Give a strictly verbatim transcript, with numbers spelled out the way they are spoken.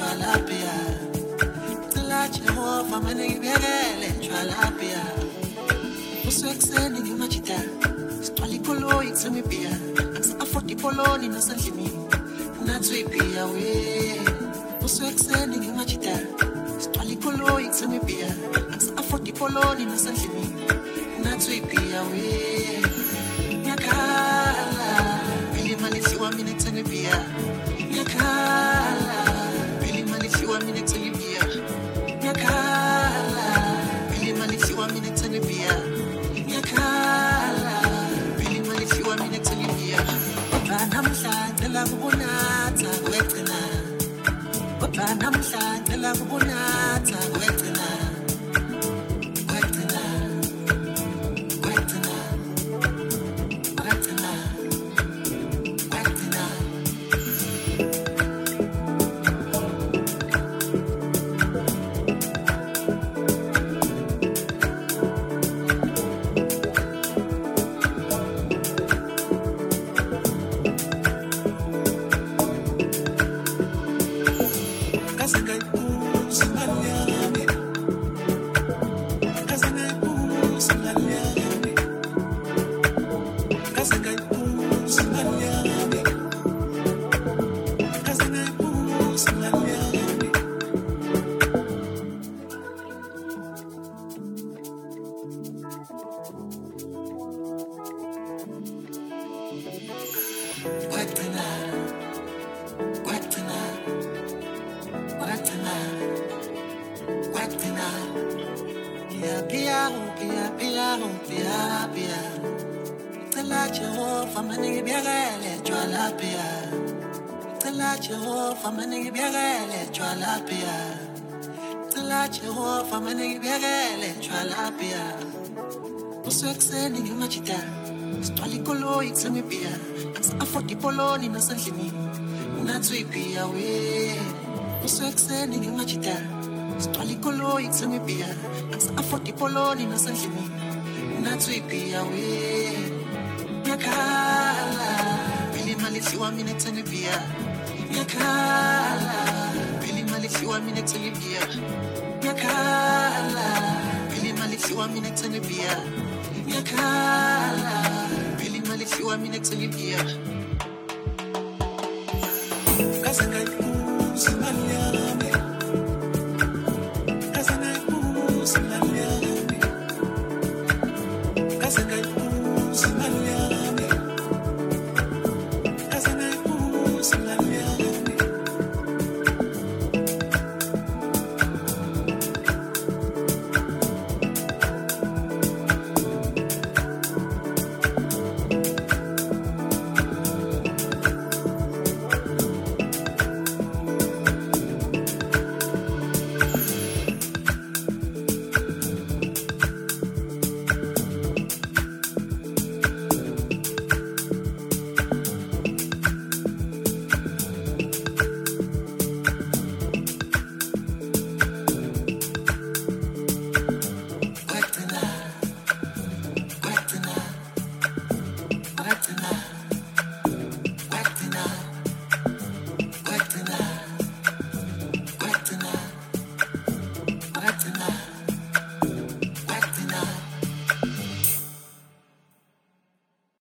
twalapia Cela Jehova manibekele twalapia Usekuseni ngimajida Sitwala ikolo iksemipia Angisa afford ipoloni nasendlini Nathi ipia we Usekuseni ngimajida Sitwala ikolo iksemipia Angisa afford ipoloni nasendlini Nathi ipia we Nyakala Really man if you want me to tell you beer Nyakala Really man if you want me to tell you beer Nyakala Really man if you want me to tell you beer Nyakala Really man if you want me to tell you beer Bana mhlanje la kubonatha kwegcina Bana mhlanje la kubonatha kwegcina Kwegcina Kwegcina Kwegcina Kwegcina Jehova manibekele twalapia Cela Jehova manibekele twalapia Usekuseni ngimajida Sitwala ikolo iksemipia Angisa afford ipoloni nasendlini Nathi ipia we Usekuseni ngimajida Sitwala ikolo iksemipia Angisa afford ipoloni nasendlini Nathi ipia we Nyakala Really man if you want me to tell you beer Nyakala, really man if you want me to tell you beer Nyakala, really man if you want me to tell you beer Nyakala, really man if you want me to tell you beer